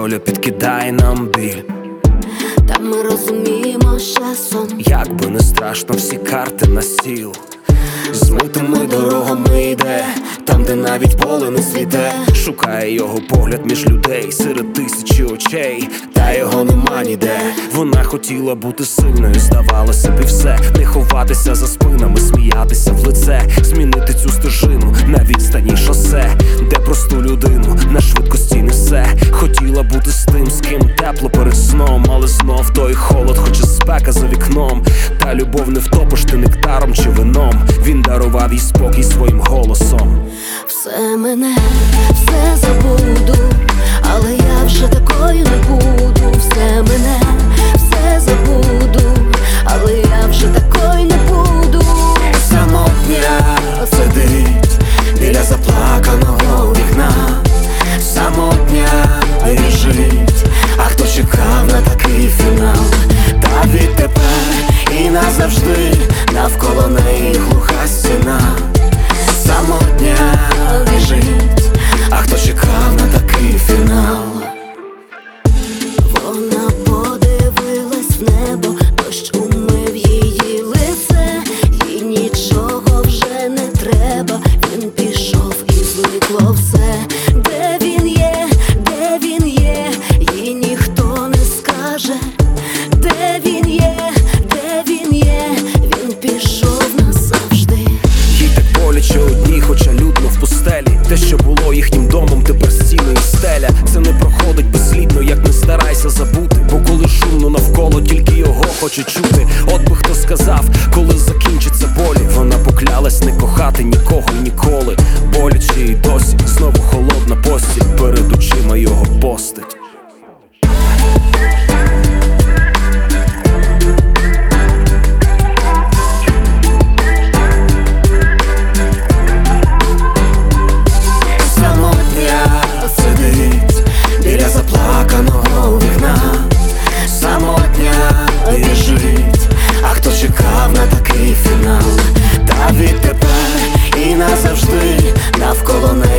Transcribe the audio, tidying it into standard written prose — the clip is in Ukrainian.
доля підкидає нам біль. Та ми розуміємо з часом, як би не страшно, всі карти на стіл. Змитими дорогами йде, там, де навіть поле не світе. Шукає його погляд між людей, серед тисячі очей, та його нема ніде. Вона хотіла бути сильною, здавалося б і все. Не ховатися за спинами, сміятися в лице. Змінити цю стежину на відстані шосе, де просту людину на швидкості несе. Хотіла бути з тим, з ким тепло перед сном, але знов той холод, хоч і спека за вікном. Та любов не втопиш ти нектаром чи вином. Він дарував їй спокій своїм голосом. все мене, все забуду, але я вже такою не буду. Все мене, все забуду, але я вже такою не буду. Самотня сидить біля заплаканого вікна, самотня біжить, а хто чекав на такий фінал? Та відтепер і назавжди навколо неї глуха стіна. Самотня біжить, а хто чекав на такий фінал? Вона подивилась в небо, дощ умив її лице, їй нічого вже не треба. Він пішов і зникло все. Де він є, де він є, їй ніхто не скаже. Де він є, де він є, він пішов назавжди. Їй так боляче одній, хоча людно в пустелі. Те, що було їхнім домом, тепер стіни і стеля. Це не проходить безслідно, як не старайся забути. Бо коли шумно навколо, тільки його хоче чути. От би хто сказав, коли закінчиться болі. Вона поклялась не кохати нікого і ніколи. Боляче і досі, знову холодна постіль, перед очима його постать. Сидить біля заплаканого вікна, самотня біжить, а хто чекав на такий фінал? Та відтепер і назавжди навколо неї